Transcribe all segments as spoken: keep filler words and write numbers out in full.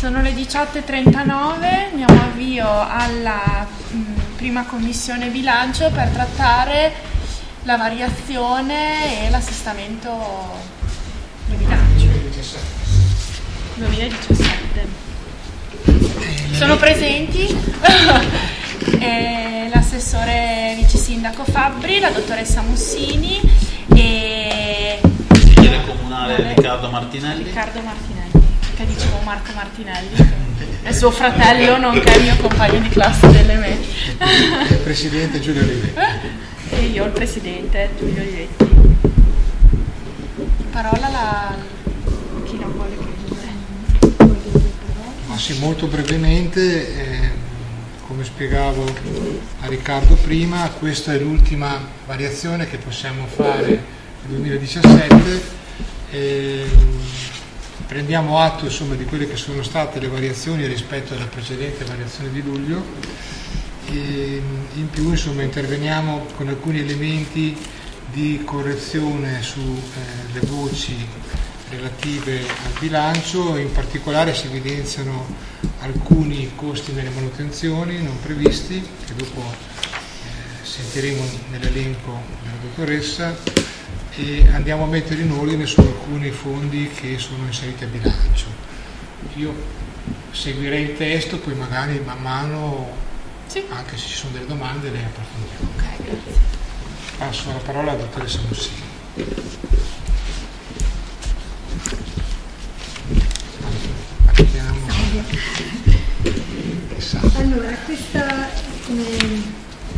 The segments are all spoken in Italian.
Sono le diciotto e trentanove, diamo avvio alla mh, prima commissione bilancio per trattare la variazione e l'assestamento di bilancio duemiladiciassette. Sono presenti eh, l'assessore vice sindaco Fabbri, la dottoressa Mussini e il consigliere comunale Riccardo Martinelli. Riccardo Martinelli, che dicevo Marco Martinelli, è suo fratello nonché il mio compagno di classe delle medie. Il presidente Giulio Olivetti. E io il presidente Giulio Olivetti. Parola la chi non vuole prendere. Ma sì, molto brevemente, eh, come spiegavo a Riccardo prima, questa è l'ultima variazione che possiamo fare nel duemiladiciassette. Eh, prendiamo atto insomma di quelle che sono state le variazioni rispetto alla precedente variazione di luglio e in più insomma interveniamo con alcuni elementi di correzione sulle eh, voci relative al bilancio. In particolare si evidenziano alcuni costi nelle manutenzioni non previsti che dopo eh, sentiremo nell'elenco della dottoressa, e andiamo a mettere in ordine su alcuni fondi che sono inseriti a bilancio. Io seguirei il testo, poi magari man mano, sì, anche se ci sono delle domande, le approfondiamo. Ok, grazie. Passo la parola alla dottoressa Mussini. Allora, questa, come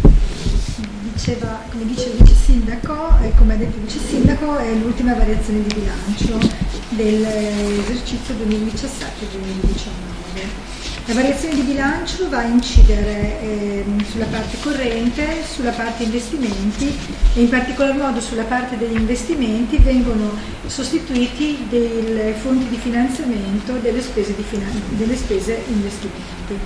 diceva, come dice il vice sindaco, e come ha detto il vice sindaco, è l'ultima variazione di bilancio dell'esercizio duemiladiciassette duemiladiciannove. La variazione di bilancio va a incidere eh, sulla parte corrente, sulla parte investimenti e in particolar modo sulla parte degli investimenti vengono sostituiti dei fondi di finanziamento delle spese, di finan- delle spese investimenti.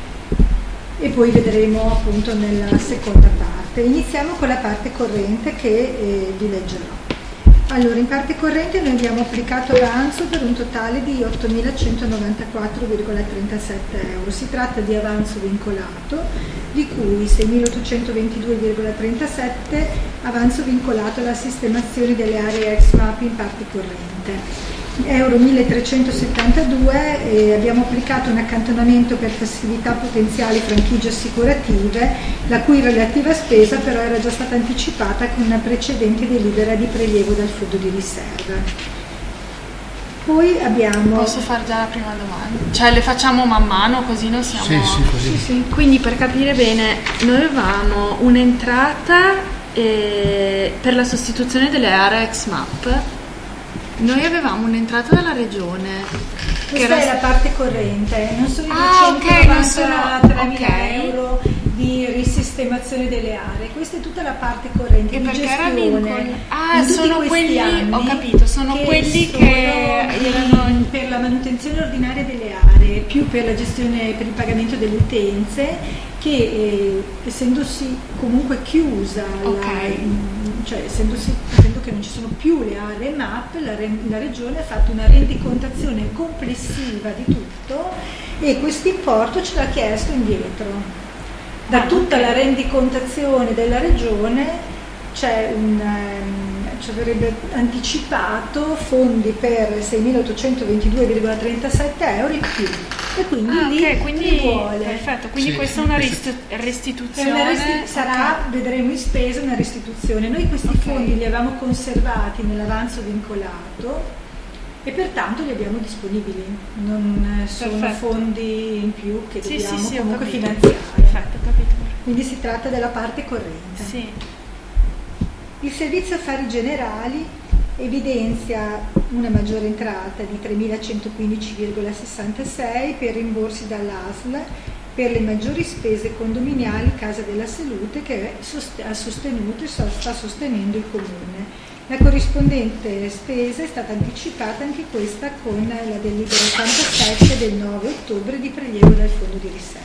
E poi vedremo appunto nella seconda parte. Iniziamo con la parte corrente che eh, vi leggerò. Allora, in parte corrente noi abbiamo applicato avanzo per un totale di ottomilacentonovantaquattro virgola trentasette euro. Si tratta di avanzo vincolato, di cui seimilaottocentoventidue virgola trentasette avanzo vincolato alla sistemazione delle aree ex M A P in parte corrente. Euro milletrecentosettantadue eh, abbiamo applicato un accantonamento per passività potenziali franchigie assicurative, la cui relativa spesa però era già stata anticipata con una precedente delibera di prelievo dal fondo di riserva. Poi abbiamo... Posso fare già la prima domanda? Cioè le facciamo man mano così non siamo... Sì, sì, così. Sì, sì. Quindi per capire bene, noi avevamo un'entrata eh, per la sostituzione delle aree ex M A P. Noi avevamo un'entrata dalla regione. Questa che era... è la parte corrente, non sono i ah, duecentonovantatremila okay. euro di risistemazione delle aree, questa è tutta la parte corrente e di perché gestione. Era vincol... Ah, sono quelli, anni ho capito, sono che quelli sono che erano per la manutenzione ordinaria delle aree, più per la gestione, per il pagamento delle utenze, che eh, essendosi comunque chiusa, okay. la, cioè essendosi, essendo che non ci sono più le aree M A P, la, la regione ha fatto una rendicontazione complessiva di tutto e questo importo ce l'ha chiesto indietro. Da ah, tutta okay. la rendicontazione della regione c'è un, um, ci avrebbe anticipato fondi per seimilaottocentoventidue virgola trentasette euro in più e quindi ah, lì okay, quindi, li vuole. Perfetto, quindi sì, questa è una questo... restituzione. È una resti- sarà, okay. vedremo in spesa, una restituzione. Noi questi okay. fondi li avevamo conservati nell'avanzo vincolato e pertanto li abbiamo disponibili, non sono Perfetto. fondi in più che sì, dobbiamo sì, sì, comunque capito. finanziare. Perfetto, capito. Quindi si tratta della parte corrente. Sì. Il servizio affari generali evidenzia una maggiore entrata di tremilacentoquindici virgola sessantasei per rimborsi dall'A S L per le maggiori spese condominiali Casa della Salute che ha sostenuto e sta sostenendo il Comune. La corrispondente spesa è stata anticipata anche questa con la delibera ottantasette del nove ottobre di prelievo dal fondo di riserva.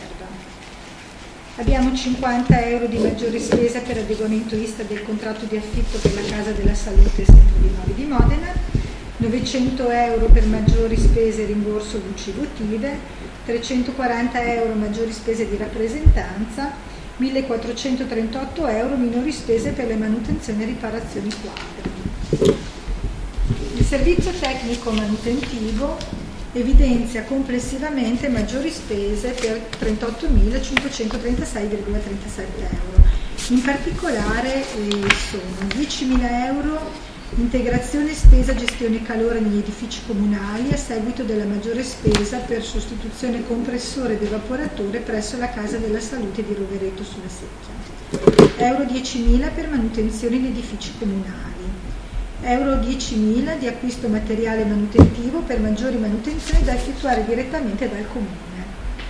Abbiamo cinquanta euro di maggiore spesa per adeguamento vista del contratto di affitto per la Casa della Salute Centro di Novi di Modena novecento euro per maggiori spese e rimborso luci votive, trecentoquaranta euro maggiori spese di rappresentanza, millequattrocentotrentotto euro minori spese per le manutenzioni e riparazioni quadri. Il servizio tecnico manutentivo evidenzia complessivamente maggiori spese per trentottomilacinquecentotrentasei virgola trentasette euro. In particolare eh, sono diecimila euro integrazione spesa gestione calore negli edifici comunali a seguito della maggiore spesa per sostituzione compressore ed evaporatore presso la Casa della Salute di Rovereto sulla Secchia. Euro diecimila per manutenzione in edifici comunali. Euro diecimila di acquisto materiale manutentivo per maggiori manutenzioni da effettuare direttamente dal Comune.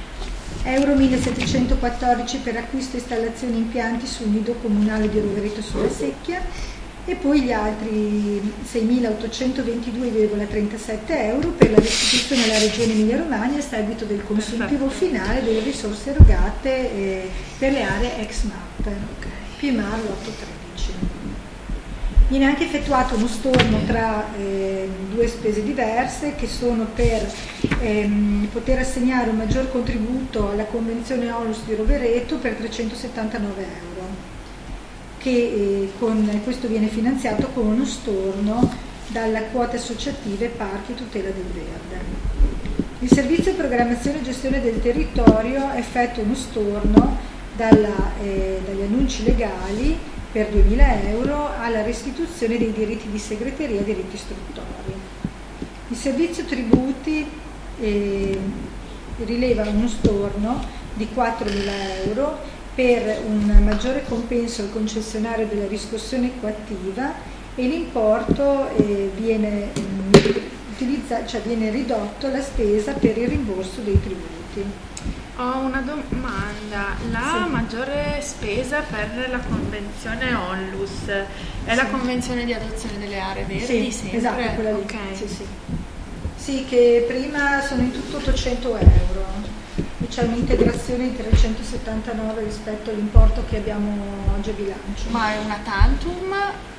Euro millesettecentoquattordici per acquisto e installazione impianti sul nido comunale di Rovereto sulla Secchia e poi gli altri seimilaottocentoventidue virgola trentasette euro per la restituzione alla Regione Emilia-Romagna a seguito del consuntivo finale delle risorse erogate eh, per le aree ex M A P, P M A R ottocentotredici. Viene anche effettuato uno storno tra eh, due spese diverse che sono per ehm, poter assegnare un maggior contributo alla Convenzione Onlus di Rovereto per trecentosettantanove euro, che eh, con, questo viene finanziato con uno storno dalla quota associative Parchi Tutela del Verde. Il Servizio Programmazione e Gestione del Territorio effettua uno storno dalla, eh, dagli annunci legali per duemila euro alla restituzione dei diritti di segreteria e diritti istruttori. Il servizio tributi eh, rileva uno storno di quattromila euro per un maggiore compenso al concessionario della riscossione coattiva e l'importo eh, viene, mh, utilizza, cioè viene ridotto la spesa per il rimborso dei tributi. Ho una domanda, la sì. maggiore spesa per la convenzione Onlus è sì. la convenzione di adozione delle aree verdi? Sì, sempre? Esatto, quella lì. Okay. Sì, sì. Sì, che prima sono in tutto ottocento euro, c'è un'integrazione di trecentosettantanove rispetto all'importo che abbiamo oggi a bilancio. Ma è una tantum?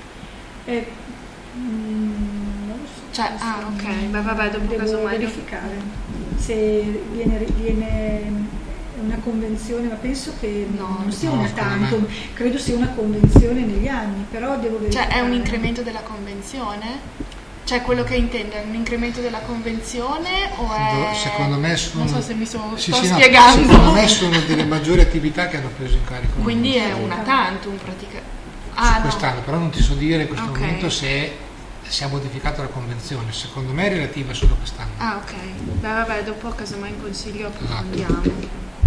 Eh, mm, non lo so. Cioè, ah ok, beh, vabbè, dopo devo casomai verificare se viene, viene una convenzione, ma penso che no, non sia no, una tantum, credo sia una convenzione negli anni, però devo verificare. Cioè è un incremento della convenzione? Cioè quello che intendo è un incremento della convenzione o è... Secondo me sono... Non so se mi so, sì, sto sì, spiegando. No, secondo me sono delle maggiori attività che hanno preso in carico. Quindi è una tantum praticamente. Ah, quest'anno, no. Però non ti so dire in questo okay. momento se si è modificata la convenzione, secondo me è relativa solo quest'anno. Ah ok, beh vabbè, dopo casomai in consiglio approfondiamo. Esatto.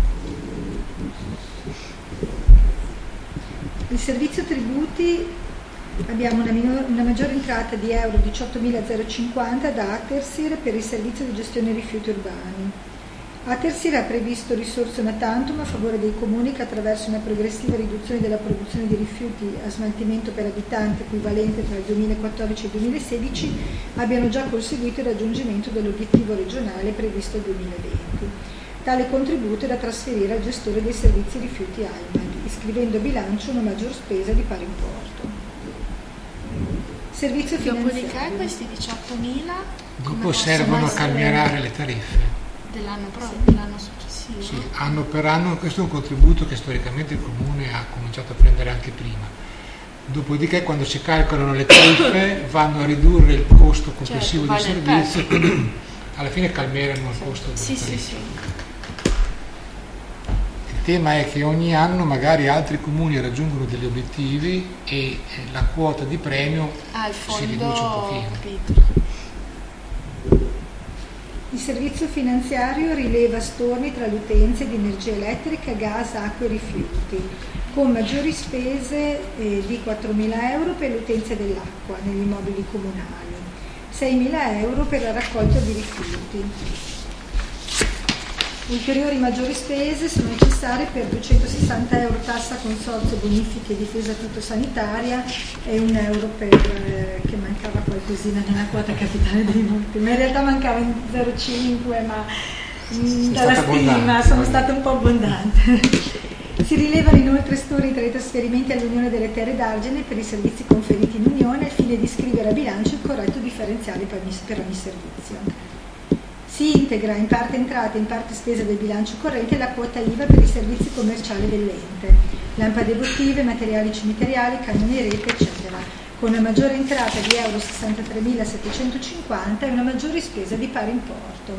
Il servizio tributi abbiamo una, minor, una maggiore entrata di euro diciottomilacinquanta da Atersir per il servizio di gestione rifiuti urbani. Atersir ha previsto risorse una tantum a favore dei comuni che attraverso una progressiva riduzione della produzione di rifiuti a smaltimento per abitante equivalente tra il duemilaquattordici e il duemilasedici abbiano già conseguito il raggiungimento dell'obiettivo regionale previsto al duemilaventi. Tale contributo è da trasferire al gestore dei servizi rifiuti A I M A D, iscrivendo a bilancio una maggior spesa di pari importo. Servizio finanziario. Dopodiché questi diciottomila dopo servono a calmierare le tariffe. Dell'anno, pro- dell'anno successivo? Sì, anno per anno, questo è un contributo che storicamente il Comune ha cominciato a prendere anche prima. Dopodiché quando si calcolano le tariffe vanno a ridurre il costo complessivo certo, del vale servizio, quindi alla fine calmierano il costo delle sì, tariffe. Sì, sì. Il tema è che ogni anno magari altri comuni raggiungono degli obiettivi e la quota di premio ah, il si riduce un pochino. Capito. Il servizio finanziario rileva storni tra le utenze di energia elettrica, gas, acqua e rifiuti, con maggiori spese eh, di quattromila euro per le utenze dell'acqua negli immobili comunali, seimila euro per la raccolta di rifiuti. Ulteriori maggiori spese sono necessarie per duecentosessanta euro tassa consorzio bonifiche e difesa fitosanitaria e un euro per eh, che mancava qualcosina nella quota capitale dei monti, ma in realtà mancava in zero virgola cinque, ma mh, dalla stima sono stata un po' abbondante. Si rilevano inoltre stori tra i trasferimenti all'Unione delle Terre d'Argine per i servizi conferiti in Unione al fine di iscrivere a bilancio il corretto differenziale per ogni, per ogni servizio. Si integra in parte entrate e in parte spesa del bilancio corrente la quota I V A per i servizi commerciali dell'ente, lampade votive, materiali cimiteriali, canoni rete, eccetera, con una maggiore entrata di euro sessantatremilasettecentocinquanta e una maggiore spesa di pari importo.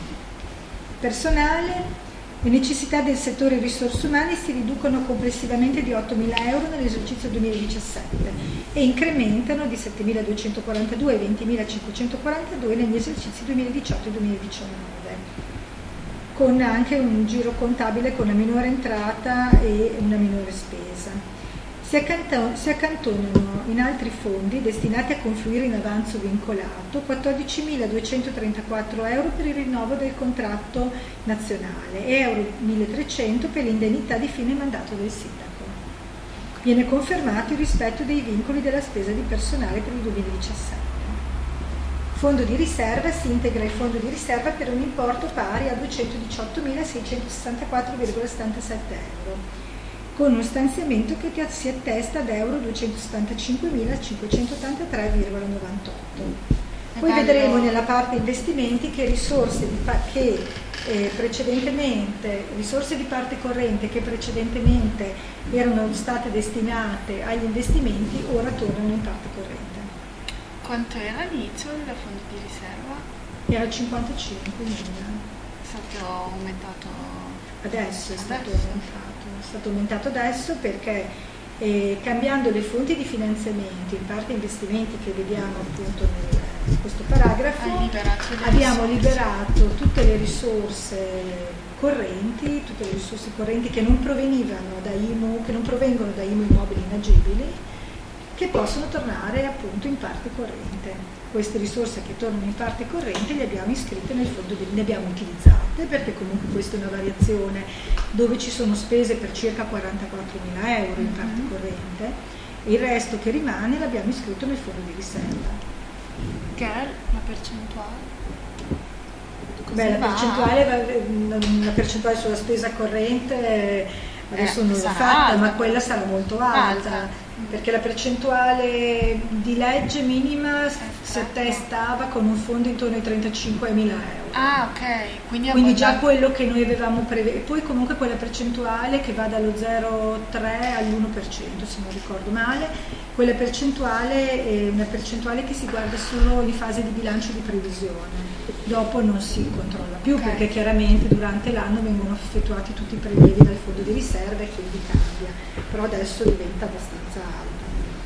Personale. Le necessità del settore risorse umane si riducono complessivamente di ottomila euro nell'esercizio duemiladiciassette e incrementano di settemiladuecentoquarantadue e ventimilacinquecentoquarantadue negli esercizi duemiladiciotto e duemiladiciannove, con anche un giro contabile con una minore entrata e una minore spesa. Si, accanto, si accantonano in altri fondi destinati a confluire in avanzo vincolato quattordicimiladuecentotrentaquattro euro per il rinnovo del contratto nazionale e euro milletrecento per l'indennità di fine mandato del sindaco. Viene confermato il rispetto dei vincoli della spesa di personale per il duemiladiciassette. Fondo di riserva. Si integra il fondo di riserva per un importo pari a duecentodiciottomilaseicentosessantaquattro virgola settantasette euro, con uno stanziamento che si attesta ad euro duecentosettantacinquemilacinquecentottantatré virgola novantotto. Poi bello. Vedremo nella parte investimenti che risorse di, pa- che, eh, precedentemente, risorse di parte corrente che precedentemente erano state destinate agli investimenti ora tornano in parte corrente. Quanto era l'inizio del fondo di riserva? Era cinquantacinquemila. È stato aumentato Adesso è stato Adesso. aumentato. È stato aumentato adesso perché eh, cambiando le fonti di finanziamento, in parte investimenti che vediamo appunto nel, in questo paragrafo, Hai liberato le abbiamo risorse. liberato tutte le risorse correnti, tutte le risorse correnti che non provenivano da I M U, che non provengono da I M U immobili inagibili, che possono tornare appunto in parte corrente. Queste risorse che tornano in parte corrente le abbiamo iscritte nel fondo, di, le abbiamo utilizzate perché comunque questa è una variazione dove ci sono spese per circa quarantaquattromila euro in parte corrente e il resto che rimane l'abbiamo iscritto nel fondo di riserva. Che è la percentuale? Così Beh, la va? percentuale, va- la percentuale sulla spesa corrente adesso Eh, non l'ho sarà fatta, alta. ma quella sarà molto alta, Alta. perché la percentuale di legge minima si attestava con un fondo intorno ai trentacinquemila euro. Ah, ok. Quindi, Quindi già abbondante. quello che noi avevamo previsto, e poi comunque quella percentuale che va dallo zero virgola tre all'uno per cento se non ricordo male, quella percentuale è una percentuale che si guarda solo in fase di bilancio di previsione, dopo non si controlla più, Ok. perché chiaramente durante l'anno vengono effettuati tutti i prelievi dal fondo di riserva e quindi cambia, però adesso diventa abbastanza alta.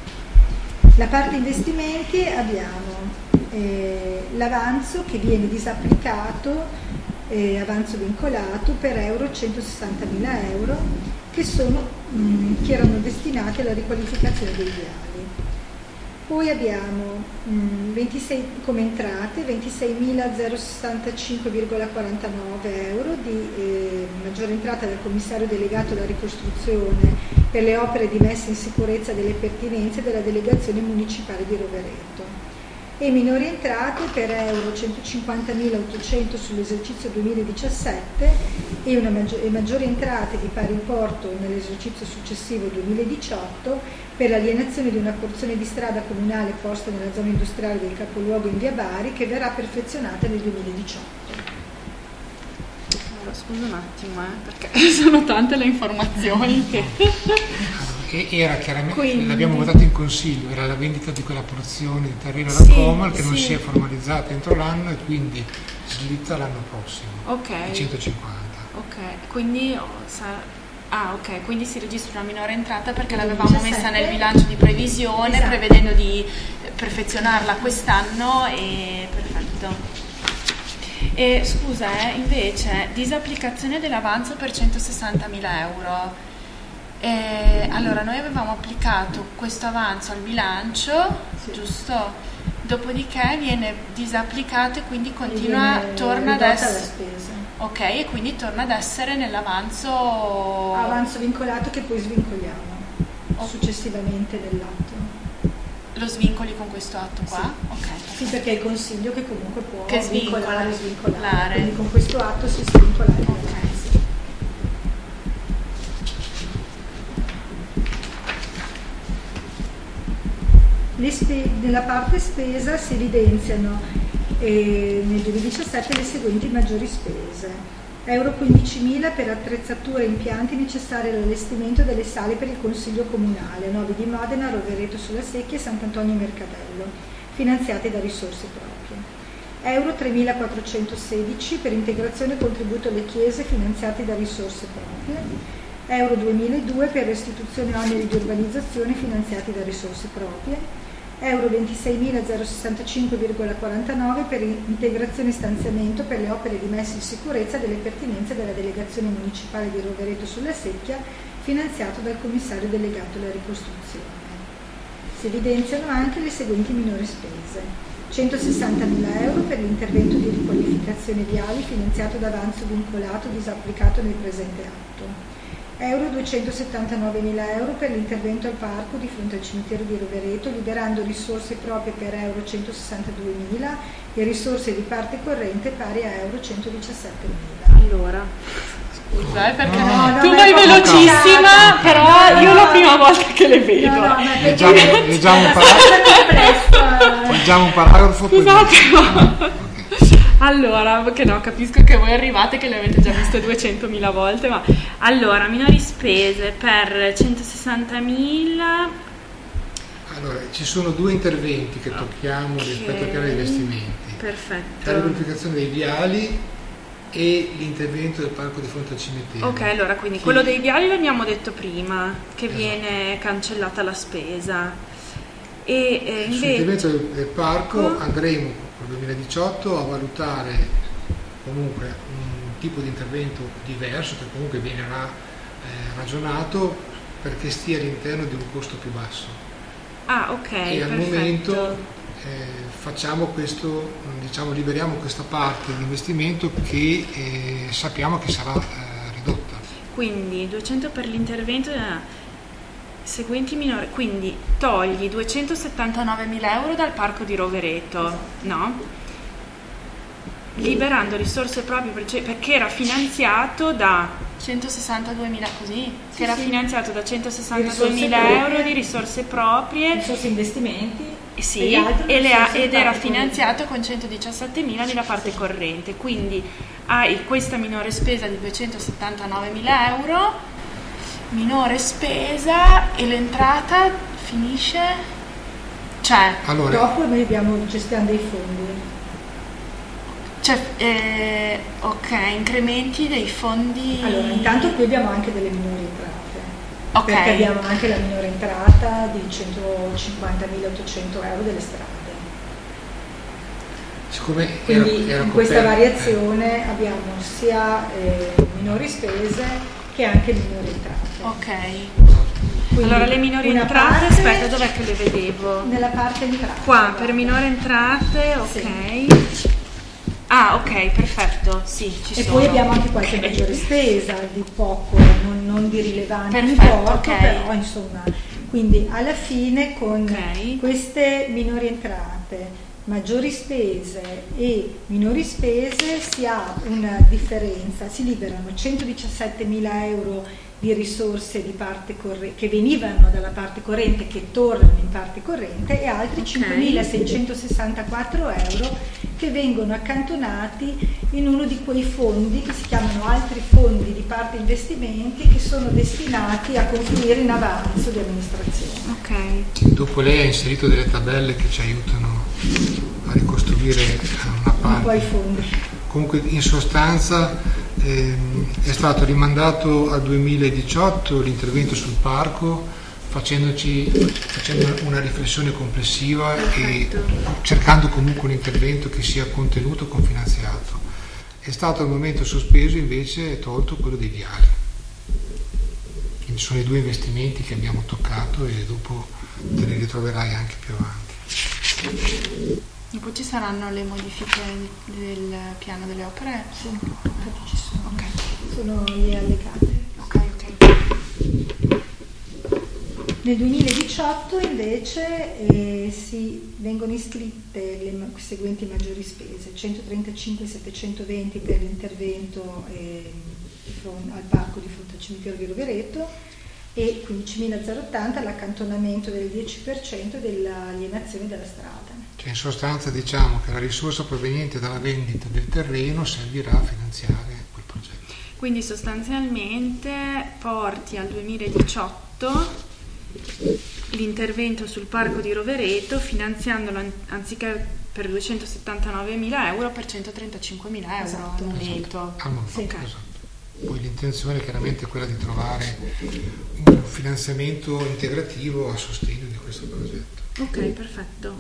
La parte investimenti abbiamo eh, l'avanzo che viene disapplicato, eh, avanzo vincolato per euro centosessantamila euro che, sono, mh, che erano destinati alla riqualificazione dei viali. Poi abbiamo mh, ventisei come entrate ventiseimilazero sessantacinque virgola quarantanove euro di eh, maggiore entrata del commissario delegato alla ricostruzione per le opere di messa in sicurezza delle pertinenze della delegazione municipale di Rovereto e minori entrate per euro centocinquantamilaottocento sull'esercizio duemiladiciassette e, una maggior- e maggiori entrate di pari importo nell'esercizio successivo duemiladiciotto per l'alienazione di una porzione di strada comunale posta nella zona industriale del capoluogo in via Bari che verrà perfezionata nel duemiladiciotto. Allora, scusa un attimo, eh, perché sono tante le informazioni che... E era chiaramente, Quindi- l'abbiamo votato in consiglio, era la vendita di quella porzione di terriero Sì, da Comal che non sì. si è formalizzata entro l'anno e quindi slitta l'anno prossimo, Ok, centocinquanta. ok, quindi... oh, sa- Ah, ok, quindi si registra una minore entrata perché l'avevamo duemiladiciassette. messa nel bilancio di previsione, Esatto. prevedendo di perfezionarla quest'anno e perfetto. E scusa, eh, invece, disapplicazione dell'avanzo per centosessantamila euro. Eh, allora, noi avevamo applicato questo avanzo al bilancio, Sì. giusto? Dopodiché viene disapplicato e quindi continua, Viene torna ad ridotta la essere... spesa. Ok, e quindi torna ad essere nell'avanzo... Avanzo vincolato che poi svincoliamo Oh. successivamente nell'atto. Lo svincoli con questo atto qua? Ok. Sì, perché è il consiglio che comunque può Che svincola, vincolare e svincolare. vincolare. Quindi con questo atto si svincola il Ok. avanzo. Le spe- nella parte spesa si evidenziano eh, nel duemiladiciassette le seguenti maggiori spese. Euro quindicimila per attrezzature e impianti necessari all'allestimento delle sale per il Consiglio Comunale, Novi di Modena, Rovereto sulla Secchia e Sant'Antonio Mercatello, finanziati da risorse proprie. Euro tremilaquattrocentosedici per integrazione e contributo alle chiese, finanziati da risorse proprie. Euro duemiladue per restituzione oneri di urbanizzazione, finanziati da risorse proprie. Euro ventiseimilazero sessantacinque virgola quarantanove per integrazione e stanziamento per le opere di messa in sicurezza delle pertinenze della delegazione municipale di Rovereto sulla Secchia, finanziato dal commissario delegato alla ricostruzione. Si evidenziano anche le seguenti minori spese: centosessantamila euro per l'intervento di riqualificazione viali, finanziato da avanzo vincolato disapplicato nel presente atto. Euro duecentosettantanovemila euro per l'intervento al parco di fronte al cimitero di Rovereto, liberando risorse proprie per euro centosessantaduemila e risorse di parte corrente pari a euro centodiciassettemila. Allora, scusa, eh, perché no, no, tu no, vai no, velocissima, no, però no, io no. la prima volta che le vedo. No, no, ma Leggiamo, leggiamo, un paragrafo, leggiamo un paragrafo. Poi Esatto. Allora, che no, capisco che voi arrivate che le avete già viste duecentomila volte, ma allora, minori spese per centosessantamila. Allora, ci sono due interventi che tocchiamo rispetto al piano di investimenti. Perfetto. La riqualificazione dei viali e l'intervento del parco di fronte al cimitero. Ok, allora, quindi Sì. quello dei viali l'abbiamo detto prima, che Esatto. viene cancellata la spesa. E eh, Sull'intervento invece... del, del parco andremo nel duemiladiciotto a valutare comunque un tipo di intervento diverso che comunque viene ra- eh, ragionato perché stia all'interno di un costo più basso. Ah, ok, E al perfetto. momento eh, facciamo questo, diciamo, liberiamo questa parte di investimento che eh, sappiamo che sarà eh, ridotta. Quindi duecento per l'intervento, eh, seguenti minori, quindi togli duecentosettantanovemila euro dal parco di Rovereto, no? Liberando risorse proprie per- perché era finanziato da centosessantaduemila così, che era sì. finanziato da Di centosessantaduemila risorse euro proprie. di risorse proprie. Risorse investimenti Eh e Sì, gli altri e le ha- risorse ed era parte finanziato con centodiciassettemila nella parte corrente, quindi hai questa minore spesa di duecentosettantanovemila euro, minore spesa, e l'entrata finisce, cioè, Allora, Dopo noi abbiamo gestione dei fondi. cioè eh, ok, incrementi dei fondi. Allora, intanto qui abbiamo anche delle minori entrate. Ok. Perché abbiamo anche la minore entrata di centocinquantamilaottocento euro delle strade. siccome era, Quindi era in questa coperto- variazione abbiamo sia eh, minori spese che anche minori entrate. Ok. Quindi Allora le minori una entrate, parte aspetta, dov'è che le vedevo? Nella parte entrate. Qua, per minore entrate, ok. Ah, ok, perfetto, sì, ci E sono. poi abbiamo anche qualche Ok. maggiore spesa di poco, non, non di rilevante Perfetto, importo, ok. però insomma, quindi alla fine con Ok. queste minori entrate, maggiori spese e minori spese si ha una differenza, si liberano centodiciassettemila euro di risorse di parte corre- che venivano dalla parte corrente, che tornano in parte corrente, e altri Ok. cinquemilaseicentosessantaquattro euro che vengono accantonati in uno di quei fondi che si chiamano altri fondi di parte investimenti, che sono destinati a confluire in avanzo di amministrazione. Ok. Dopo lei ha inserito delle tabelle che ci aiutano a ricostruire una Un po' i parte. fondi. Comunque in sostanza ehm, è stato rimandato al duemiladiciotto l'intervento sul parco, facendoci facendo una riflessione complessiva e cercando comunque un intervento che sia contenuto e confinanziato. È stato al momento sospeso invece e tolto quello dei viali. Quindi sono i due investimenti che abbiamo toccato e dopo te li ritroverai anche più avanti. E poi ci saranno le modifiche del piano delle opere? Sì, infatti ci sono. Ok, Sono le allegate. ok, ok. Nel duemiladiciotto invece eh, si vengono iscritte le ma- seguenti maggiori spese: centotrentacinque settecentoventi per l'intervento eh, di fron- al parco di fronte al cimitero di Rovereto, e quindicimilaottanta l'accantonamento del dieci per cento dell'alienazione della strada. Cioè in sostanza diciamo che la risorsa proveniente dalla vendita del terreno servirà a finanziare quel progetto. Quindi sostanzialmente porti al duemiladiciotto l'intervento sul parco di Rovereto finanziandolo an- anziché per duecentosettantanovemila euro per centotrentacinquemila euro Esatto. al momento. Al momento, Sì. esatto. Poi l'intenzione è chiaramente quella di trovare un finanziamento integrativo a sostegno di questo progetto. Ok, perfetto.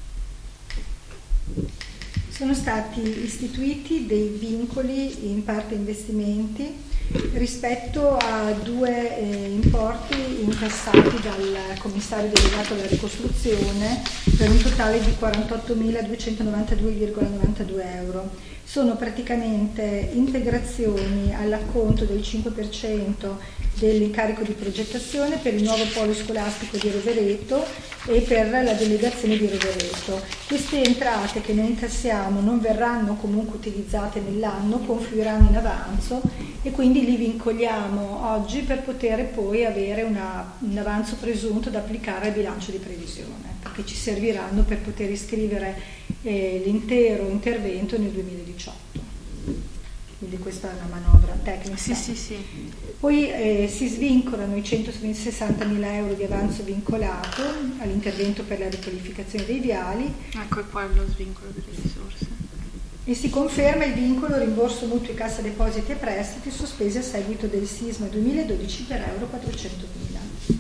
Sono stati istituiti dei vincoli, in parte investimenti, rispetto a due eh, importi incassati dal commissario delegato alla ricostruzione per un totale di quarantottomiladuecentonovantadue virgola novantadue euro. Sono praticamente integrazioni all'acconto del cinque per cento dell'incarico di progettazione per il nuovo polo scolastico di Rovereto e per la delegazione di Rovereto. Queste entrate che noi incassiamo non verranno comunque utilizzate nell'anno, confluiranno in avanzo e quindi li vincoliamo oggi per poter poi avere una, un avanzo presunto da applicare al bilancio di previsione, perché ci serviranno per poter iscrivere eh, l'intero intervento nel duemiladiciotto. Quindi questa è una manovra tecnica. Sì, sì, sì. Poi eh, si svincolano i centosessantamila euro di avanzo vincolato all'intervento per la riqualificazione dei viali Ecco, e poi lo svincolo delle risorse. e si conferma il vincolo rimborso mutui cassa depositi e prestiti sospesi a seguito del sisma duemiladodici per euro quattrocentomila.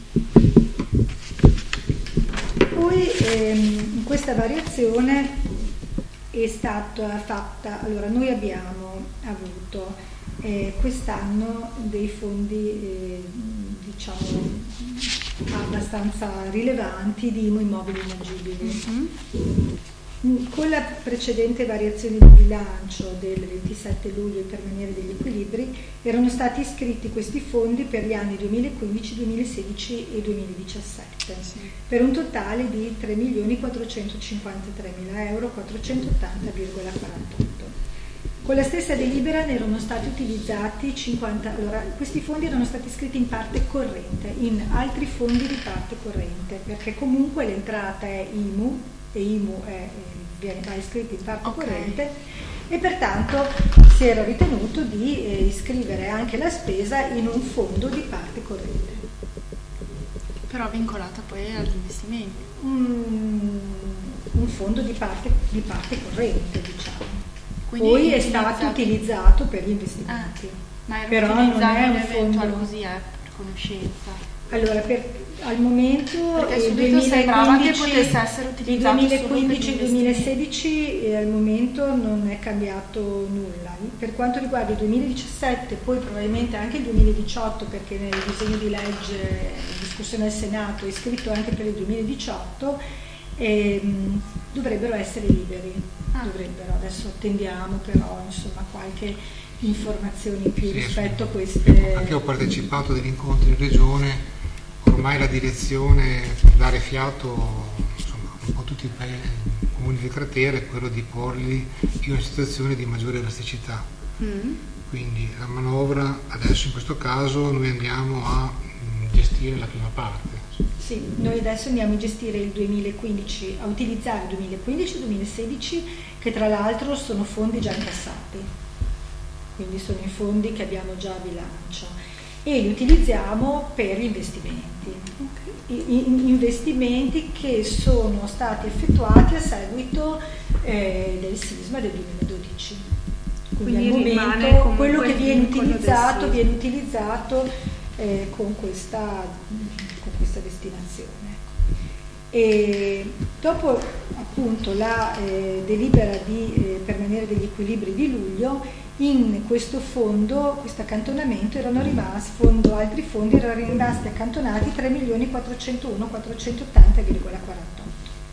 Poi ehm, in questa variazione è stata fatta, allora noi abbiamo avuto eh, quest'anno dei fondi eh, diciamo abbastanza rilevanti di immobili inagibili. Mm-hmm. Con la precedente variazione di bilancio del ventisette luglio per manere degli equilibri erano stati iscritti questi fondi per gli anni duemilaquindici, duemilasedici e duemiladiciassette Sì. per un totale di tre milioni quattrocentocinquantatremila euro quattrocentottanta virgola quarantotto. Con la stessa delibera ne erano stati utilizzati cinquanta, allora questi fondi erano stati iscritti in parte corrente, in altri fondi di parte corrente, perché comunque l'entrata è I M U e I M U è, viene va iscritta in parte Ok. corrente e pertanto si era ritenuto di eh, iscrivere anche la spesa in un fondo di parte corrente. Però vincolata poi agli investimenti. Un, un fondo di parte, di parte corrente, diciamo. Quindi Poi è utilizzato- stato utilizzato per gli investimenti. Ma era Però non è utilizzabile un eventuale fondo. così, eh, per conoscenza. Allora, per, al momento Perché eh, subito sembrava che duemilaquindici potesse essere il utilizzato duemilaquindici solo per gli duemilasedici eh, al momento non è cambiato nulla. Per quanto riguarda il duemiladiciassette, poi probabilmente anche il duemiladiciotto, perché nel disegno di legge in discussione al Senato è scritto anche per il duemiladiciotto, ehm, dovrebbero essere liberi. Ah. Dovrebbero, adesso attendiamo però insomma qualche informazione in più Sì, rispetto a sì. queste. Anche io ho partecipato a degli incontri in regione, ormai la direzione per dare fiato insomma, un po' a tutti i pa- i comuni del cratere è quello di porli in una situazione di maggiore elasticità. Mm. Quindi la manovra, adesso in questo caso noi andiamo a mh, gestire la prima parte. Sì, noi adesso andiamo a gestire il duemilaquindici, a utilizzare il duemilaquindici duemilasedici, che tra l'altro sono fondi già incassati, quindi sono i fondi che abbiamo già a bilancio e li utilizziamo per gli investimenti. I- i- investimenti che sono stati effettuati a seguito eh, del sisma del duemiladodici. Quindi, Quindi al rimane momento comunque quello che il viene vincolo del utilizzato sisma. viene utilizzato eh, con, questa, con questa destinazione. E dopo appunto la eh, delibera di eh, permanere degli equilibri di luglio, in questo fondo, questo accantonamento erano rimasti, fondo, altri fondi erano rimasti accantonati tre milioni quattrocentouno quattrocentottanta virgola quarantotto.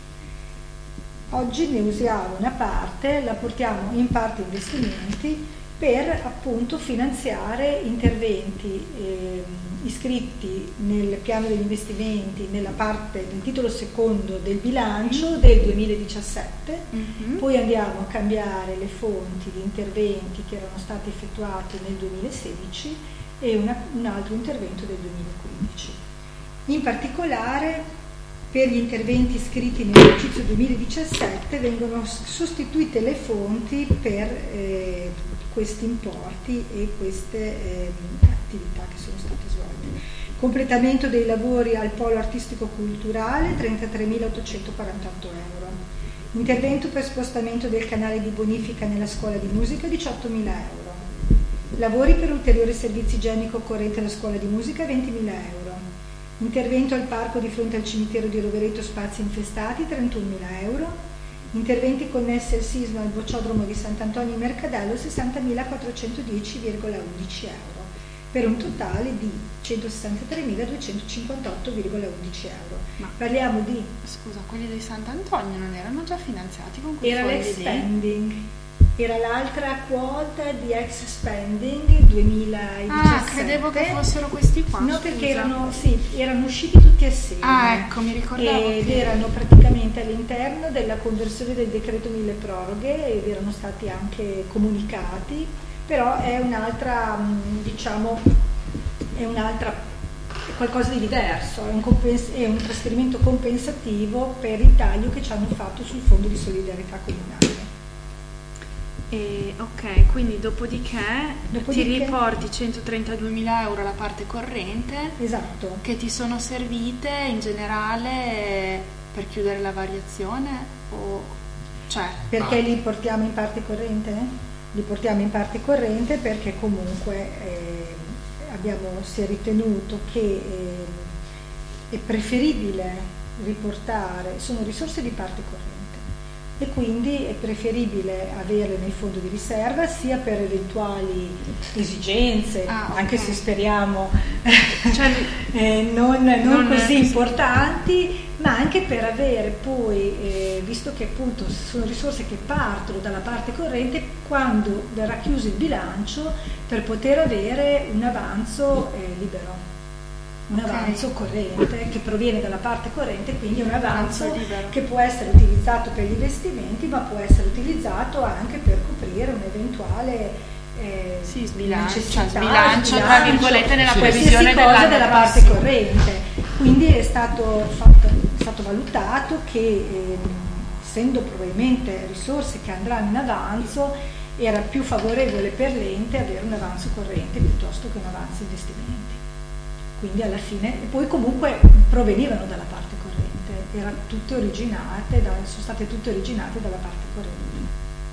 Oggi ne usiamo una parte, la portiamo in parte investimenti per appunto finanziare interventi eh, iscritti nel piano degli investimenti nella parte nel titolo secondo del bilancio del duemiladiciassette. Mm-hmm. Poi andiamo a cambiare le fonti di interventi che erano stati effettuati nel duemilasedici e una, un altro intervento del duemilaquindici. In particolare per gli interventi iscritti nell'esercizio duemiladiciassette vengono sostituite le fonti per eh, questi importi e queste eh, attività che sono state svolte. Completamento dei lavori al polo artistico-culturale trentatremilaottocentoquarantotto euro. Intervento per spostamento del canale di bonifica nella scuola di musica diciottomila euro. Lavori per ulteriori servizi igienico occorrente alla scuola di musica ventimila euro. Intervento al parco di fronte al cimitero di Rovereto, spazi infestati trentunomila euro. Interventi connessi al sisma al bocciodromo di Sant'Antonio in Mercadello sessantamilaquattrocentodieci virgola undici euro, per un totale di centosessantatremiladuecentocinquantotto virgola undici euro. Ma parliamo di... Scusa, quelli di Sant'Antonio non erano già finanziati con quei Era fondi l'expanding. Era l'altra quota di ex spending duemiladiciassette. Ah, credevo che fossero questi qua. No, scusa. perché erano, sì, erano usciti tutti assieme. Ah, ecco, mi ricordavo. Ed che... erano praticamente all'interno della conversione del decreto mille proroghe ed erano stati anche comunicati, però è un'altra, diciamo, è un'altra, è qualcosa di diverso, è un, compens- è un trasferimento compensativo per il taglio che ci hanno fatto sul fondo di solidarietà comunale. E, ok, quindi dopodiché, dopodiché ti riporti centotrentaduemila euro alla parte corrente, esatto, che ti sono servite in generale per chiudere la variazione o cioè perché ah. li portiamo in parte corrente? Li portiamo in parte corrente perché comunque eh, abbiamo si è ritenuto che eh, è preferibile riportare, sono risorse di parte corrente e quindi è preferibile averle nel fondo di riserva sia per eventuali esigenze, ah, anche okay. se speriamo cioè, eh, non, non, non così è... importanti, ma anche per avere poi, eh, visto che appunto sono risorse che partono dalla parte corrente, quando verrà chiuso il bilancio, per poter avere un avanzo eh, libero. Un okay. avanzo corrente che proviene dalla parte corrente, quindi un avanzo libero. Che può essere utilizzato per gli investimenti, ma può essere utilizzato anche per coprire un eventuale eh, sì, sbilancio, necessità, cioè sbilancio, sbilancio tra virgolette nella sì. previsione cosa della parte prossimo. corrente. Quindi è stato, fatto, è stato valutato che eh, essendo probabilmente risorse che andranno in avanzo, era più favorevole per l'ente avere un avanzo corrente piuttosto che un avanzo investimenti. Quindi alla fine, e poi comunque provenivano dalla parte corrente, erano tutte originate, da, sono state tutte originate dalla parte corrente.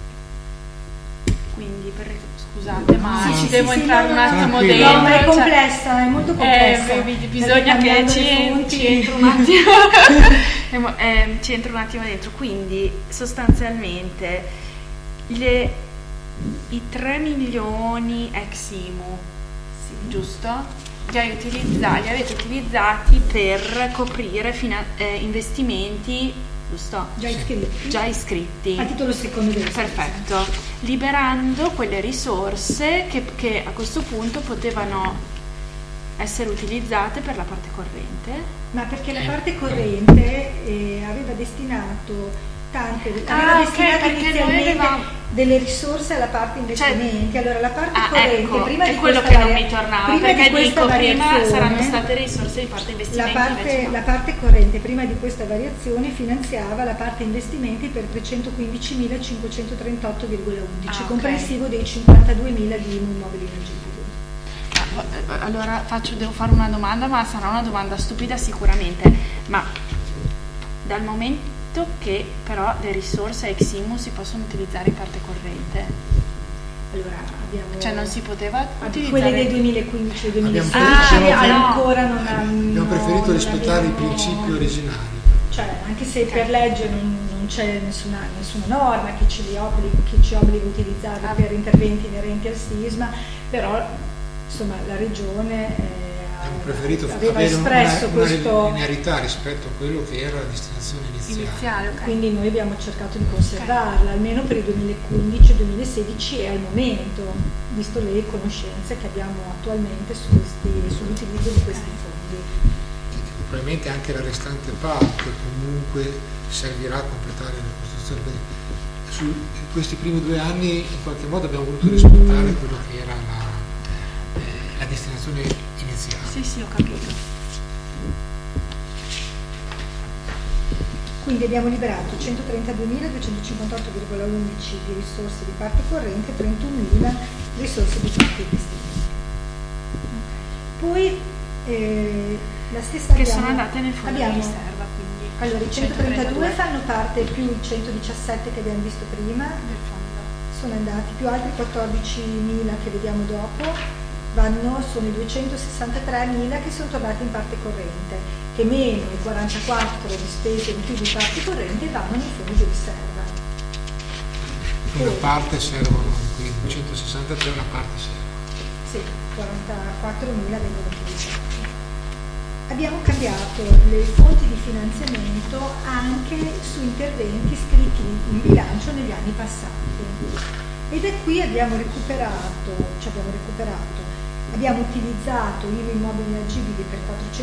Quindi, per, scusate, ma sì, ci sì, devo sì, entrare no, un no, attimo tranquillo. dentro. No, ma è cioè, complessa, è molto complessa. Eh, bisogna che ci, ci entro un attimo, eh, ci entro un attimo dentro. Quindi, sostanzialmente, le, i tre milioni ex I M U, sì, giusto? Li avete utilizzati per coprire fina- eh, investimenti, giusto? Già iscritti. Già iscritti. A titolo secondo del Perfetto. Liberando quelle risorse che, che a questo punto potevano essere utilizzate per la parte corrente. Ma perché la parte corrente eh, aveva destinato tante aveva ah, destinato okay, inizialmente avevamo... delle risorse alla parte investimenti, cioè, allora la parte ah, corrente ecco, prima è di quello questa che non varia... mi tornava prima perché di questa dico prima saranno variazione, state risorse di parte investimenti la parte, no. la parte corrente prima di questa variazione finanziava la parte investimenti per trecentoquindicimilacinquecentotrentotto virgola undici, ah, okay. comprensivo dei cinquantaduemila di immobili inagibili. Allora faccio, devo fare una domanda, ma sarà una domanda stupida sicuramente, ma dal momento che però le risorse ex I M U si possono utilizzare in parte corrente, allora abbiamo cioè non si poteva utilizzare quelle del duemilaquindici e duemilasedici Abbiamo, ah, no. ancora non hanno abbiamo preferito non rispettare abbiamo, i principi originali, cioè anche se per legge non, non c'è nessuna, nessuna norma che ci, obblighi, che ci obbliga a utilizzarli ah. per interventi inerenti al sisma, però insomma la regione eh, abbiamo preferito aveva avere espresso una, una questo... linearità rispetto a quello che era la destinazione iniziale. iniziale, ok. Quindi noi abbiamo cercato di conservarla, almeno per il duemilaquindici duemilasedici e al momento, visto le conoscenze che abbiamo attualmente su questi, sull'utilizzo di questi fondi. Probabilmente anche la restante parte comunque servirà a completare la costruzione. Su questi primi due anni in qualche modo abbiamo voluto rispettare quello che era la, eh, la destinazione iniziale. Sì, sì, ho capito. Quindi abbiamo liberato centotrentaduemiladuecentocinquantotto virgola undici di risorse di parte corrente e trentunomila risorse di parte investimenti. Poi eh, la stessa Che abbiamo, sono andate nel fondo abbiamo, di riserva, quindi allora i centotrentadue fanno parte più i centodiciassette che abbiamo visto prima, del fondo. sono andati più altri quattordicimila che vediamo dopo, vanno, sono i duecentosessantatremila che sono tornati in parte corrente, che meno i quarantaquattro di spese in più di parte corrente vanno nei fondi di riserva. Una parte servono, quindi duecentosessantatré una parte serve. Sì, quarantaquattromila vengono utilizzati. Abbiamo cambiato le fonti di finanziamento anche su interventi scritti in bilancio negli anni passati. E da qui abbiamo recuperato, cioè abbiamo recuperato, abbiamo utilizzato I V A immobili inagibili per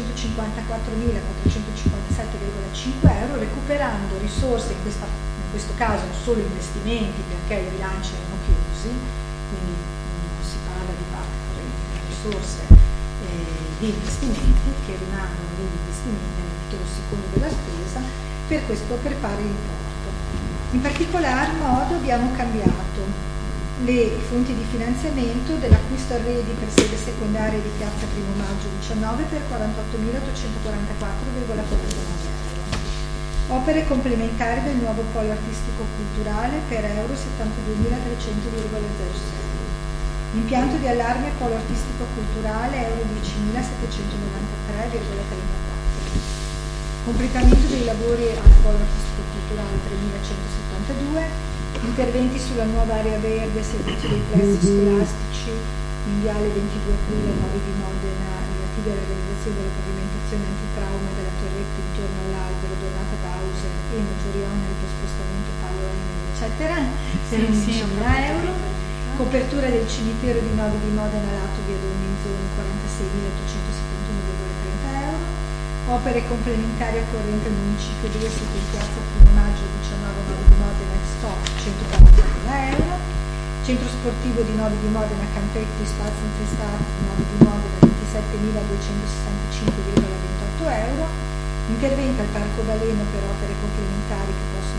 quattrocentocinquantaquattromilaquattrocentocinquantasette virgola cinque euro, recuperando risorse, in, questa, in questo caso solo investimenti perché i bilanci erano chiusi, quindi non si parla di parte corrente, ma risorse di investimenti che rimangono degli investimenti nel titolo secondo della spesa per questo per pari importo. In particolar modo abbiamo cambiato le fonti di finanziamento dell'acquisto arredi per sede secondaria di piazza Primo Maggio diciannove per quarantottomilaottocentoquarantaquattro virgola quarantanove euro. Opere complementari del nuovo polo artistico culturale per euro settantaduemilatrecento virgola zero sei. Impianto di allarme polo artistico culturale euro diecimilasettecentonovantatré virgola trentaquattro. Completamento dei lavori al polo artistico culturale tremilacentosettantadue. Interventi sulla nuova area verde a servizio dei plessi scolastici in viale ventidue aprile nove di Modena relativi alla realizzazione della pavimentazione antitrauma della torretta intorno all'albero Donata Bauser e Maggiorione per spostamento palo Enel eccetera per Sì, sì, undici euro. Copertura del cimitero di Novi di Modena lato via Dorminzoni quarantaseimilaottocentosettantuno virgola trenta euro. Opere complementari a corrente al municipio due sito in piazza Primo Maggio diciannove Novi di Modena Expo centoquarantamila euro. Centro sportivo di Novi di Modena Campetti Spazio Infestato Novi di Modena ventisettemiladuecentosessantacinque virgola ventotto euro. Intervento al Parco Baleno per opere complementari che possono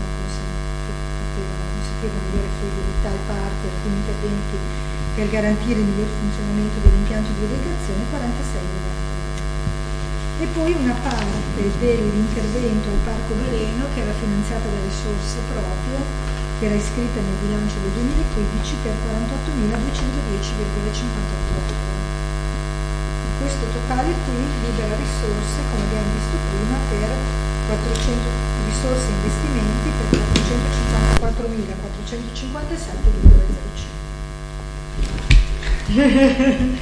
una migliore fruibilità al parco e alcuni interventi per garantire il miglior funzionamento dell'impianto di irrigazione quarantasei milioni. E poi una parte dell'intervento al Parco Baleno che era finanziata da risorse proprie, che era iscritta nel bilancio del duemilaquindici per quarantottomiladuecentodieci virgola cinquantotto euro. Questo totale qui libera risorse, come abbiamo visto prima, per quattrocento risorse e investimenti per quattrocentocinquantaquattromilaquattrocentocinquantasette virgola zero cinque.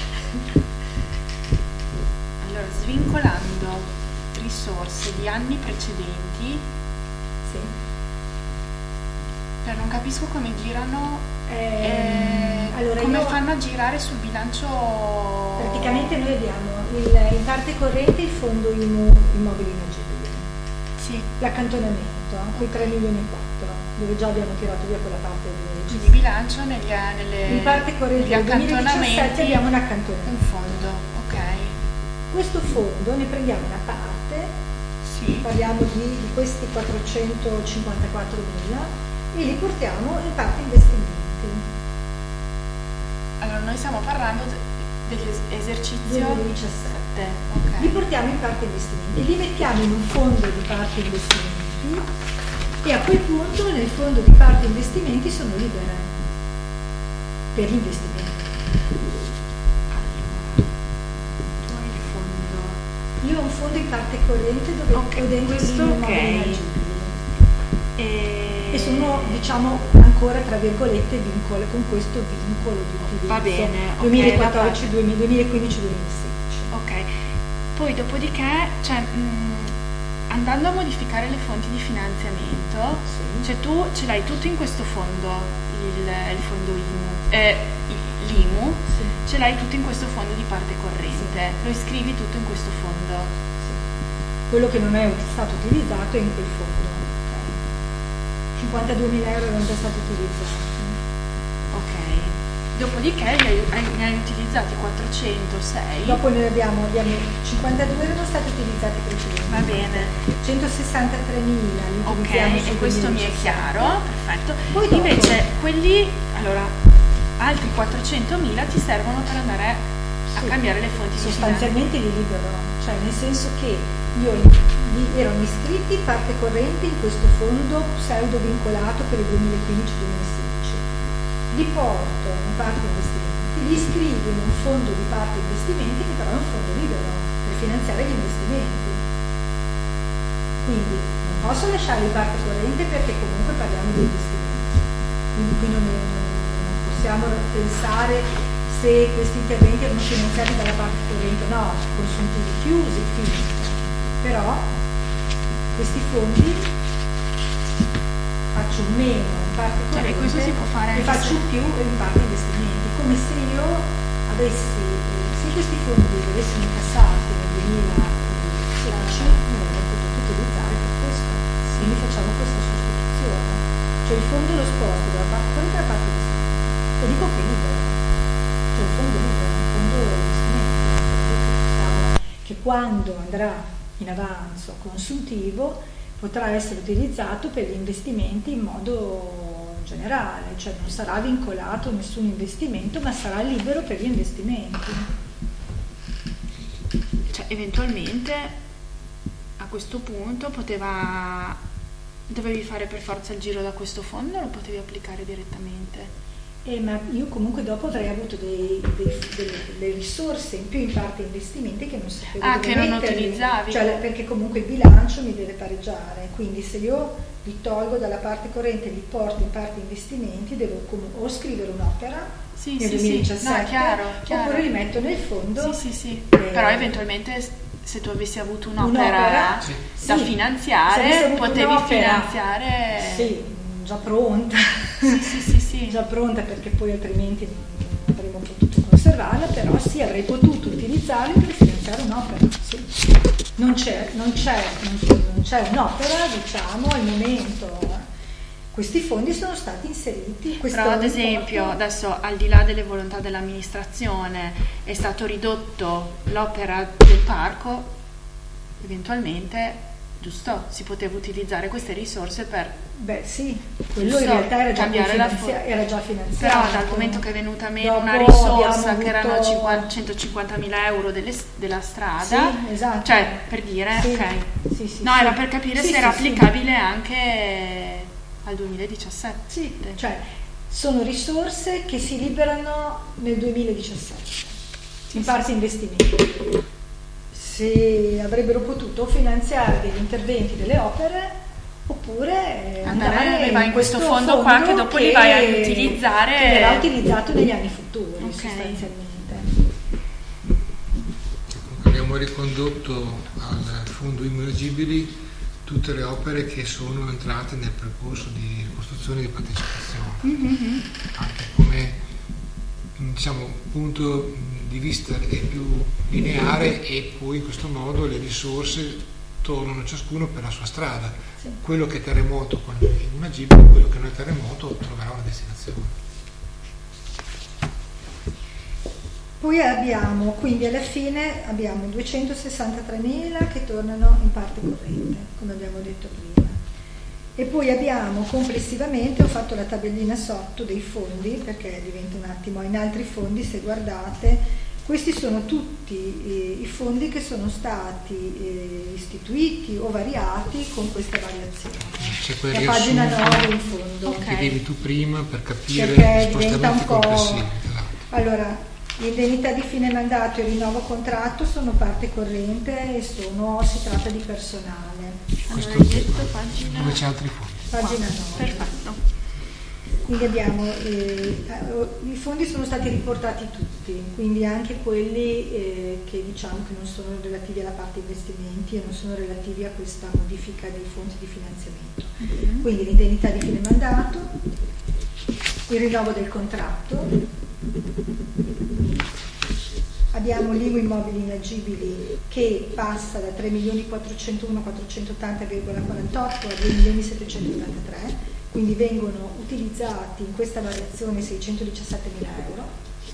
Allora, svincolando risorse di anni precedenti, Sì. cioè non capisco come girano, Eh, eh, allora come io- fanno a girare sul bilancio. Praticamente noi abbiamo il, in parte corrente il fondo I M U immobili inagibili, Sì, l'accantonamento, quei tre milioni e quattro, dove già abbiamo tirato via quella parte del quindi bilancio negli, nelle, In parte corrente negli del duemiladiciassette accantonamenti abbiamo un un accantonamento. fondo, ok. Questo fondo ne prendiamo una parte, Sì, parliamo di, di questi quattrocentocinquantaquattromila e li portiamo in parte investimenti. allora noi stiamo parlando de- dell'esercizio duemiladiciassette. ok. Li portiamo in parte investimenti e li mettiamo in un fondo di parte investimenti e a quel punto nel fondo di parte investimenti sono libere per gli investimenti. Tu hai il fondo. Io ho un fondo in parte corrente dove Ok, ho dentro questo gli immobili ok. inagibili. E... E sono, diciamo, ancora tra virgolette vincolo, con questo vincolo di utilizzo Va bene, ok, duemilaquattordici, la duemilaquindici duemilasedici. Ok, Poi dopodiché, cioè, mh, andando a modificare le fonti di finanziamento, Sì. cioè tu ce l'hai tutto in questo fondo, il, il fondo I M U, eh, l'I M U, Sì. ce l'hai tutto in questo fondo di parte corrente, Sì. lo iscrivi tutto in questo fondo. Sì. Quello che non è stato utilizzato è in quel fondo. Okay. cinquantaduemila euro erano già stati utilizzati. Ok. Dopodiché ne hai, hai- ne hai utilizzati quattrocentosei. Dopo noi abbiamo, abbiamo cinquantadue erano stati utilizzati precedentemente. Va bene. centosessantatremila li utilizziamo Ok, sul e questo mi è duemiladiciassette. chiaro, perfetto. Poi dopo- Invece quelli, allora, altri quattrocentomila ti servono per andare a Sì. cambiare le fonti di Sostanzialmente li libero, cioè nel senso che io li, li erano iscritti parte corrente in questo fondo pseudo vincolato per il duemilaquindici duemilasedici, li porto in parte investimenti, li iscrivo in un fondo di parte investimenti che però è un fondo libero per finanziare gli investimenti. Quindi non posso lasciare in parte corrente perché comunque parliamo di investimenti, quindi qui non, è- non- non possiamo pensare se questi interventi erano finanziati dalla parte corrente o no, consuntivi chiusi, finito. Però questi fondi faccio meno in parte Cioè, corrente questo si può fare e anche faccio se- più in parte investimenti, come se io avessi, eh, se questi fondi li avessi incassati nel duemilasedici non avrei potuto utilizzare per questo, quindi facciamo questa sostituzione, cioè il fondo lo sposto dalla parte corrente alla parte investimenti e dico che è libero, cioè il fondo è libero, un fondo investimenti, che quando andrà in avanzo consuntivo potrà essere utilizzato per gli investimenti in modo generale, cioè non sarà vincolato a nessun investimento, ma sarà libero per gli investimenti. Cioè, eventualmente a questo punto poteva, dovevi fare per forza il giro da questo fondo o lo potevi applicare direttamente? Eh, ma io comunque dopo avrei avuto dei, dei- delle, delle risorse in più in parte investimenti che non sapevo Ah, dove che non metterli. utilizzavi. Cioè, perché comunque il bilancio mi deve pareggiare, quindi se io li tolgo dalla parte corrente e li porto in parte investimenti devo com- o scrivere un'opera Sì, nel sì, sì. duemiladiciassette No, chiaro, chiaro. oppure li metto nel fondo. Sì, sì, sì. Eh, Però eventualmente se tu avessi avuto un'opera, Un'opera, da sì. Se avessi finanziare, avuto potevi un'opera, finanziare. sì, già pronta. Sì, sì, sì, sì. Già pronta perché poi altrimenti non avremmo potuto conservarla, però sì, avrei potuto utilizzarli per finanziare un'opera. Sì. Non c'è, non c'è, non c'è, non c'è un'opera, diciamo, al momento. Questi fondi sono stati inseriti. questo Però ad importo- esempio adesso al di là delle volontà dell'amministrazione è stato ridotto l'opera del parco, eventualmente giusto, si poteva utilizzare queste risorse per Beh sì, quello giusto, in realtà era già, cambiare la finanzia- fo- era già finanziato. però dal momento che è venuta meno una Dopo risorsa abbiamo che erano avuto- cinquanta centocinquantamila euro delle- della strada, Sì, esatto. cioè per dire, Sì, ok, sì, sì, no, sì. era per capire Sì, se sì, era sì. applicabile anche al duemiladiciassette. Sì, cioè sono risorse che si liberano nel duemiladiciassette, in parte investimenti. Se avrebbero potuto finanziare degli interventi, delle opere, oppure Andare andare vai in in questo questo fondo qua che dopo li vai a che- utilizzare. che verrà utilizzato negli anni futuri, Ok. sostanzialmente. Abbiamo ricondotto al fondo immuagibili tutte le opere che sono entrate nel percorso di ricostruzione e di partecipazione, Mm-hmm. anche come diciamo, punto di vista è più lineare e poi in questo modo le risorse tornano ciascuno per la sua strada. Sì. Quello che è terremoto con l'immuagibile, quello che non è terremoto troverà una destinazione. Poi abbiamo, quindi alla fine abbiamo duecentosessantatremila che tornano in parte corrente, come abbiamo detto prima. E poi abbiamo complessivamente, ho fatto la tabellina sotto dei fondi, perché diventa un attimo, in altri fondi se guardate, questi sono tutti eh, i fondi che sono stati eh, istituiti o variati con questa variazione. C'è quel La pagina riassunto nove in fondo. Ok. che devi tu prima per capire Perché gli diventa un spostamenti po'. complessivi. Esatto. Allora, l'indennità di fine mandato e rinnovo contratto sono parte corrente e sono, si tratta di personale. Questo Allora, hai detto pagina dove c'è altri fondi. Pagina qua. nove. Perfetto. Quindi abbiamo, eh, i fondi sono stati riportati tutti, quindi anche quelli eh, che diciamo che non sono relativi alla parte investimenti e non sono relativi a questa modifica dei fondi di finanziamento. Mm-hmm. Quindi l'indennità di fine mandato, il rinnovo del contratto, abbiamo l'I V U immobili inagibili che passa da tre milioni quattrocentouno quattrocentottanta virgola quarantotto a due milioni settecentottantatré, quindi vengono utilizzati in questa variazione seicentodiciassettemila euro.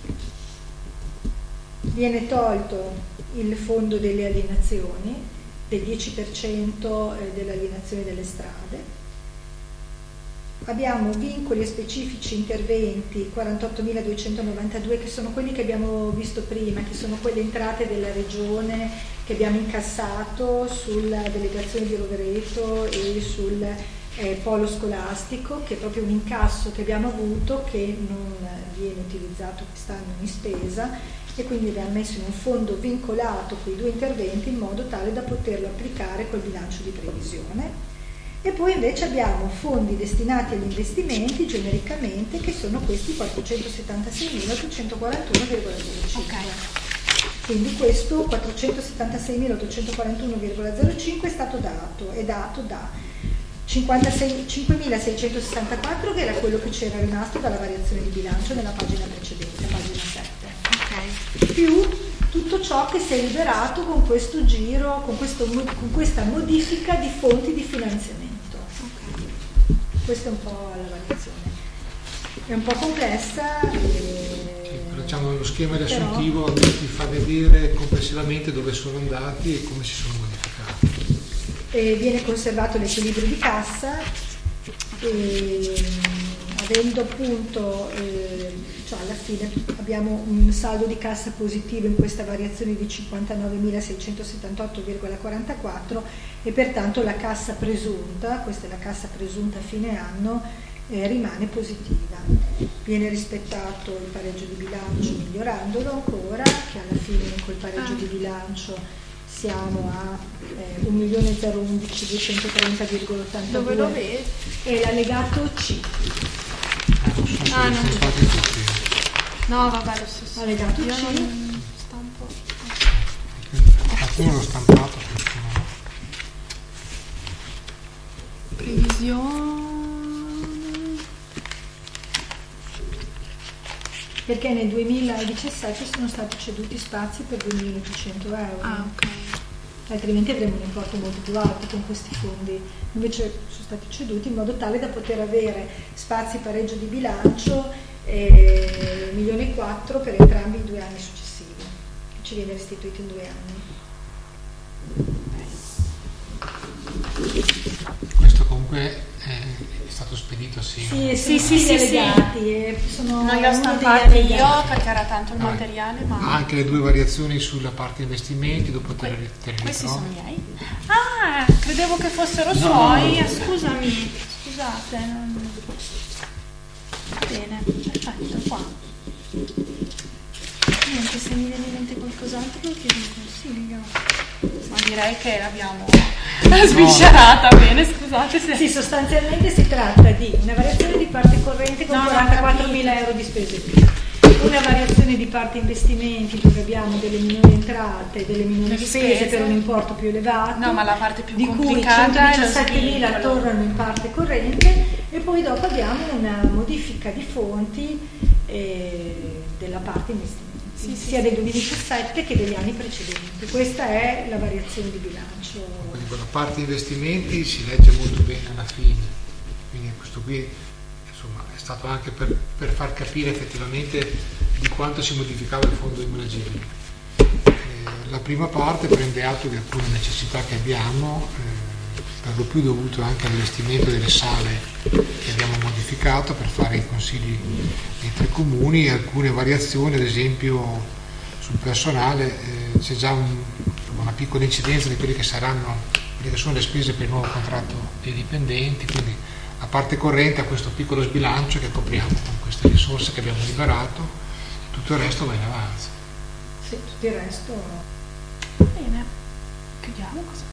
Viene tolto il fondo delle alienazioni del dieci per cento delle alienazioni delle strade. Abbiamo vincoli e specifici interventi quarantottomiladuecentonovantadue, che sono quelli che abbiamo visto prima, che sono quelle entrate della regione che abbiamo incassato sulla delegazione di Rovereto e sul eh, polo scolastico, che è proprio un incasso che abbiamo avuto che non viene utilizzato quest'anno in spesa, e quindi abbiamo messo in un fondo vincolato quei due interventi in modo tale da poterlo applicare col bilancio di previsione. E poi invece abbiamo fondi destinati agli investimenti genericamente, che sono questi quattrocentosettantaseimilaottocentoquarantuno virgola zero cinque. Okay. Quindi questo quattrocentosettantaseimilaottocentoquarantuno virgola zero cinque è stato dato, è dato da cinquemilaseicentosessantaquattro, che era quello che c'era rimasto dalla variazione di bilancio nella pagina precedente, pagina sette. Okay. Più tutto ciò che si è liberato con questo giro, con, questo, con questa modifica di fonti di finanziamento. Questa è un po' la variazione, è un po' complessa. E... Sì, facciamo lo schema riassuntivo, però... che ti fa vedere complessivamente dove sono andati e come si sono modificati. E viene conservato l'equilibrio di cassa, e, avendo appunto, eh, cioè alla fine abbiamo un saldo di cassa positivo in questa variazione di cinquantanovemilaseicentosettantotto virgola quarantaquattro, e pertanto la cassa presunta, questa è la cassa presunta a fine anno, eh, rimane positiva. Viene rispettato il pareggio di bilancio migliorandolo ancora, che alla fine col pareggio di bilancio siamo a eh, un milione undici duecentotrenta virgola ottantadue. Dove lo vedi? È l'allegato C. Ah, non c'è. No, vabbè, lo stesso. Allegato Io C. Non stampo. Qualcuno l'ho stampato. Previsione. Perché nel duemiladiciassette sono stati ceduti spazi per due milioni ottocento euro. Ah, ok. Altrimenti avremmo un importo molto più alto con questi fondi. Invece sono stati ceduti in modo tale da poter avere spazi pareggio di bilancio e un milione e quattro per entrambi i due anni successivi, che ci viene restituito in due anni. Questo comunque è stato spedito assieme. Sì, sì, sì, sì, allegati, sì. Sono non li ho stampati io perché era tanto il ah, materiale, ma anche le due variazioni sulla parte investimenti dopo te le ritrovi. Questi sono miei? Ah, credevo che fossero no. suoi. Scusami, scusate. Non... Va bene, perfetto, qua. Niente, se mi viene in mente qualcos'altro lo chiedo un consiglio. Ma direi che l'abbiamo sviscerata, no. Bene, scusate se... Sì, sostanzialmente si tratta di una variazione di parte corrente con no, quarantaquattromila euro di spese più, una variazione di parte investimenti dove abbiamo delle minori entrate, delle minori spese, spese per un importo più elevato, no, ma la parte più di complicata cui centodiciassettemila tornano in parte corrente, e poi dopo abbiamo una modifica di fonti eh, della parte investimenti. Sì, sia sì, del duemiladiciassette che degli anni precedenti. Questa è la variazione di bilancio. Quindi con la parte investimenti si legge molto bene alla fine, quindi questo qui insomma è stato anche per, per far capire effettivamente di quanto si modificava il fondo immanagibile. Eh, la prima parte prende atto di alcune necessità che abbiamo, eh, per lo più dovuto anche all'investimento delle sale che abbiamo modificato per fare i consigli dei tre comuni, e alcune variazioni, ad esempio sul personale eh, c'è già un, una piccola incidenza di quelle che saranno, quelle che sono le spese per il nuovo contratto dei dipendenti, quindi a parte corrente a questo piccolo sbilancio che copriamo con queste risorse che abbiamo liberato, tutto il resto va in avanzo. Sì, tutto il resto. Bene, chiudiamo così.